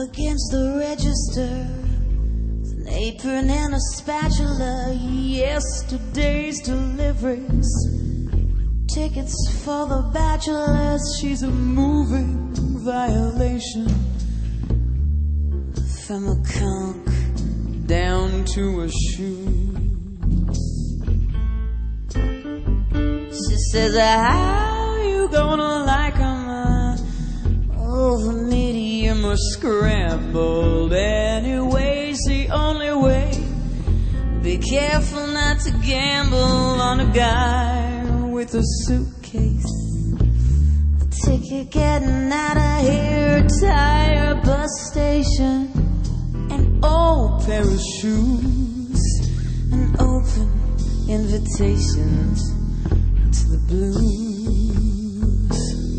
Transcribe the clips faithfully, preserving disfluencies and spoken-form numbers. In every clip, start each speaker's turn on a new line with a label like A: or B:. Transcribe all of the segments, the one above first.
A: against the register, with an apron and a spatula. Yesterday's deliveries, tickets for the bachelors. She's a moving violation, from a conch down to a shoe. She says, how you gonna like 'em, uh, over medium or scrambled? Anyway's the only way. Be careful not to gamble on a guy with a suitcase, a ticket getting out of here, tire, bus station, an old pair of shoes, and open invitations to the blues.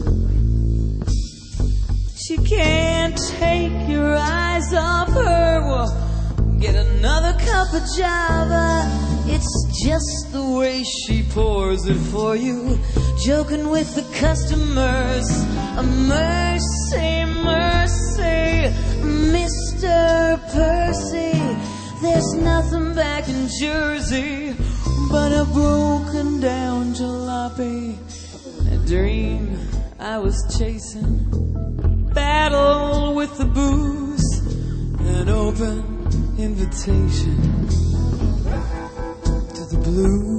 A: She can't take your eyes off her. Well, get another cup of Java. It's just the way she pours it for you, joking with the customers. A mercy, mercy, Mister Percy. There's nothing back in Jersey but a broken down jalopy, a dream I was chasing. Battle with the booze, an open invitation to the blues.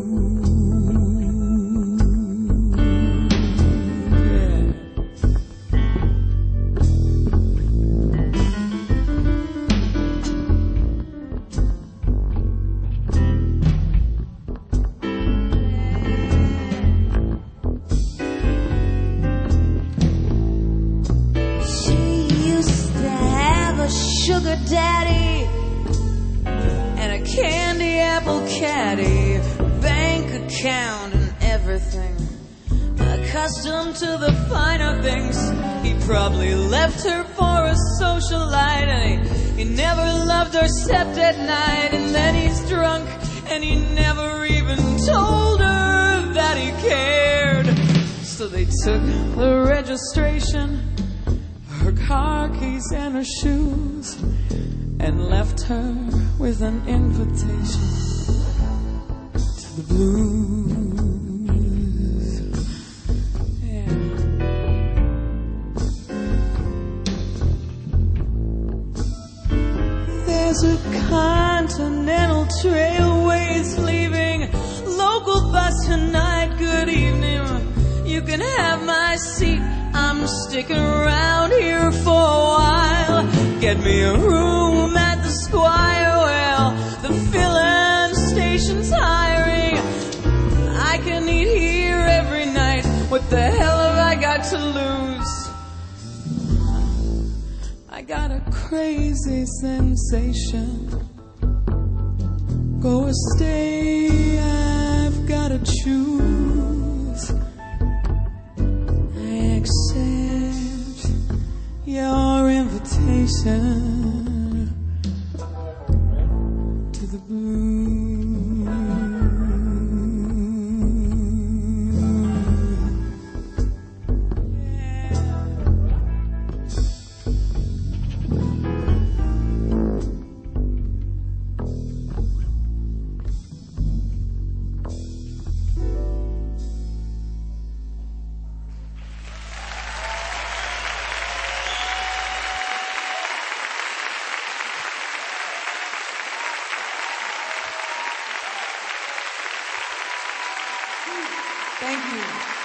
A: Sugar daddy and a candy apple caddy, bank account and everything. Accustomed to the finer things, he probably left her for a socialite, and he, he never loved her except at night. And then he's drunk and he never even told her that he cared. So they took the registration, her car keys and her shoes, and left her with an invitation to the blues. Yeah. There's a continental trailways leaving, local bus tonight. Good evening, you can have my seat, I'm sticking around here for a while. Get me a room at the Squire. Well, the filling station's hiring. I can eat here every night. What the hell have I got to lose? I got a crazy sensation. Go or stay, I've got to choose. Accept your invitation to the blues. Thank you.